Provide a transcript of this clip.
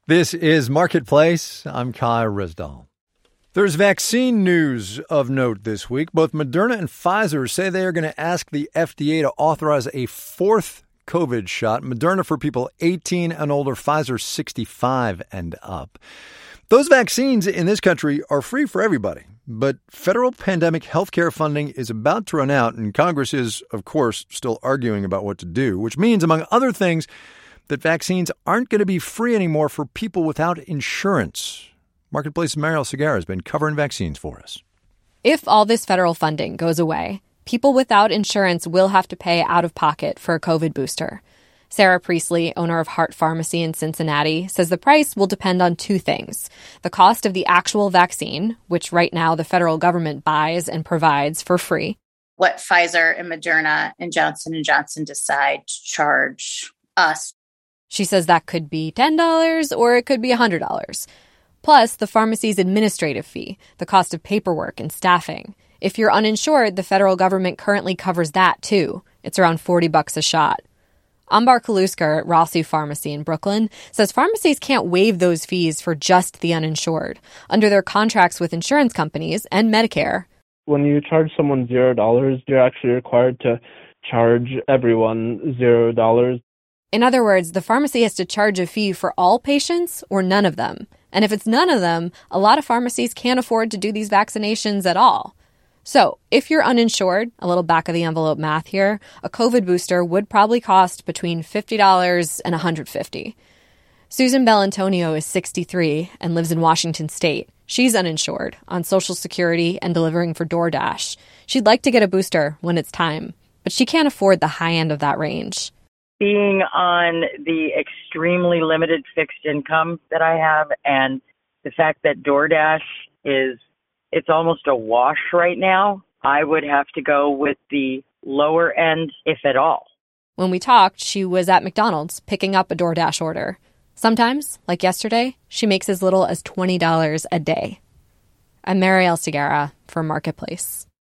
This is Marketplace. I'm Kai Risdall. There's vaccine news of note this week. Both Moderna and Pfizer say they are going to ask the FDA to authorize a fourth COVID shot. Moderna for people 18 and older, Pfizer 65 and up. Those vaccines in this country are free for everybody, but federal pandemic health care funding is about to run out, and Congress is, of course, still arguing about what to do, which means, among other things, that vaccines aren't going to be free anymore for people without insurance. Marketplace's Mariel Segarra has been covering vaccines for us. If all this federal funding goes away, people without insurance will have to pay out of pocket for a COVID booster. Sarah Priestley, owner of Hart Pharmacy in Cincinnati, says the price will depend on two things: the cost of the actual vaccine, which right now the federal government buys and provides for free. What Pfizer and Moderna and Johnson & Johnson decide to charge us. She says that could be $10 or it could be $100. Plus, the pharmacy's administrative fee, the cost of paperwork and staffing. If you're uninsured, the federal government currently covers that too. It's around $40 a shot. Ambar Kaluskar at Rossy Pharmacy in Brooklyn says pharmacies can't waive those fees for just the uninsured under their contracts with insurance companies and Medicare. When you charge someone $0, you're actually required to charge everyone $0. In other words, the pharmacy has to charge a fee for all patients or none of them. And if it's none of them, a lot of pharmacies can't afford to do these vaccinations at all. So, if you're uninsured, a little back-of-the-envelope math here, a COVID booster would probably cost between $50 and $150. Susan Bellantonio is 63 and lives in Washington State. She's uninsured, on Social Security and delivering for DoorDash. She'd like to get a booster when it's time, but she can't afford the high end of that range. Being on the extremely limited fixed income that I have, and the fact that DoorDash it's almost a wash right now, I would have to go with the lower end, if at all. When we talked, she was at McDonald's picking up a DoorDash order. Sometimes, like yesterday, she makes as little as $20 a day. I'm Mariel Segarra for Marketplace.